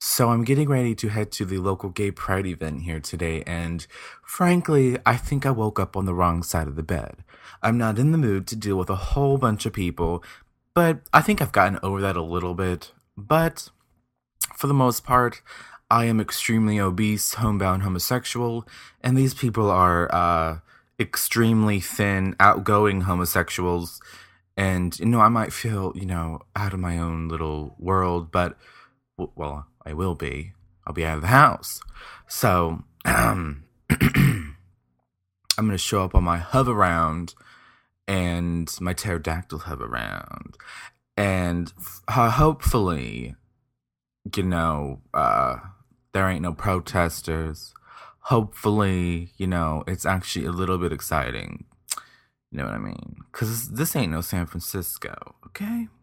So I'm getting ready to head to the local gay pride event here today, and frankly, I think I woke up on the wrong side of the bed. I'm not in the mood to deal with a whole bunch of people, but I think I've gotten over that a little bit. But for the most part, I am extremely obese, homebound homosexual, and these people are extremely thin, outgoing homosexuals. And, I might feel, out of my own little world, but well, I will be. I'll be out of the house. So, I'm going to show up on my hover-round and my pterodactyl hover-round. And hopefully, you know, uh, there ain't no protesters. Hopefully, it's actually a little bit exciting. You know what I mean? Because this ain't no San Francisco, okay?